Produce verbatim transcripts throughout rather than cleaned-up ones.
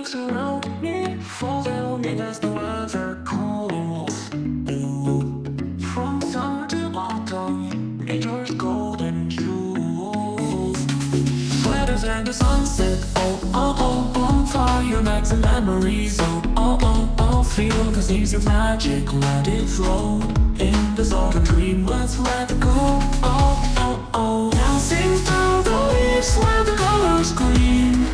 leaves around me fall down as the weather cools. Ooh. From summer to autumn, nature's golden jewels. Sweaters and the sunset, oh, oh, oh, bonfire nights and memories, oh, oh, oh, oh, feel the seas of magic, let it flow. In this autumn dream, let's let it go, oh, oh, oh. Dancing through the leaves where the colors gleam.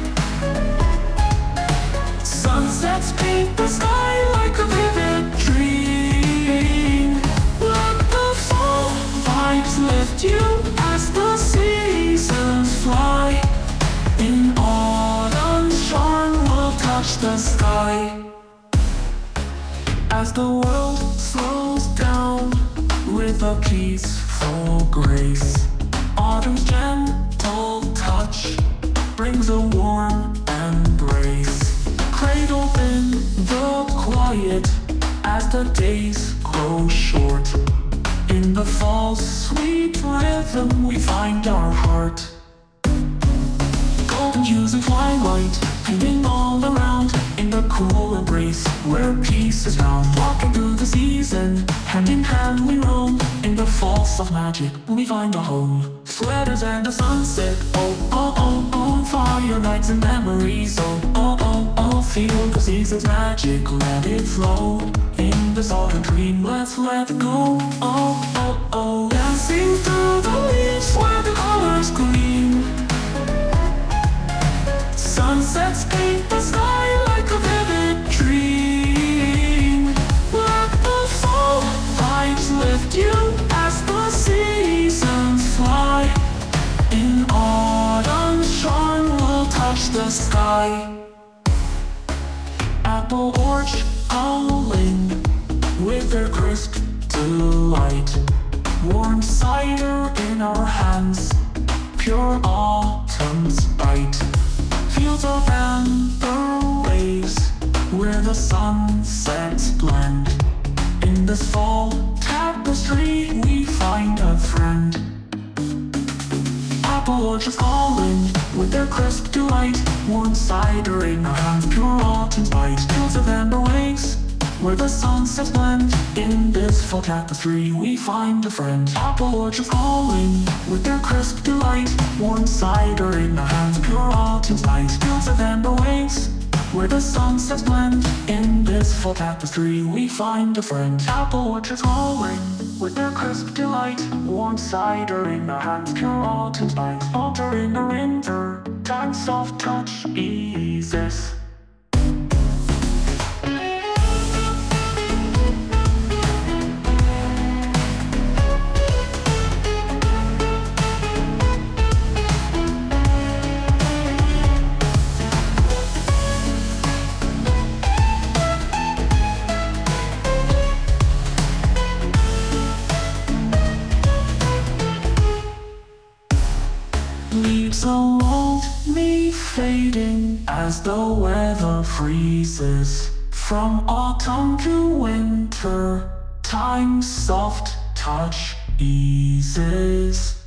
Sunsets paint the sky like a vivid dream. Let the fall vibes lift you as the seasons fly. In autumn's charm will touch the sky. As the world slows down with a peaceful grace, autumn's gentle touch brings a warm embrace. Cradled in the quiet as the days grow short. In the fall's sweet rhythm we find our heart. Golden hues of twilight hanging all around in the cool embrace where peace is found. Walking through the season, hand in hand we roam. In the falls of magic we find a home. Sweaters and the sunset, oh, oh, oh, oh, fire nights and memories, oh, oh, oh, oh, feel the season's magic, let it flow. In this autumn dream, let's let it go, oh, oh, oh. Dancing through the leaves where the colors gleam. Sunsets paint the sky like a vivid dream. Let the fall vibes lift you as the seasons fly. In autumn's charm will touch the sky. Apple orchard howling with their crisp delight. Warm cider in our hands, pure autumn's bite. Fields of amber waves where the sunsets blend. In this fall tapestry we find a friend. Apple orchards calling with their crisp delight. Warm cider in our hands, pure autumn's bite. Fields of amber waves where the sunsets blend. In this fall tapestry we find a friend. Apple orchards calling with their crisp delight. Warm cider in our hands, pure autumn's bite. Fields of amber waves where the sunsets blend. In this fall tapestry we find a friend. Apple orchards calling with their crisp delight. Warm cider in our hands, pure autumn's bite. Altar in the winter time, soft touch eases. Leaves around me fading as the weather freezes. From autumn to winter, time's soft touch eases.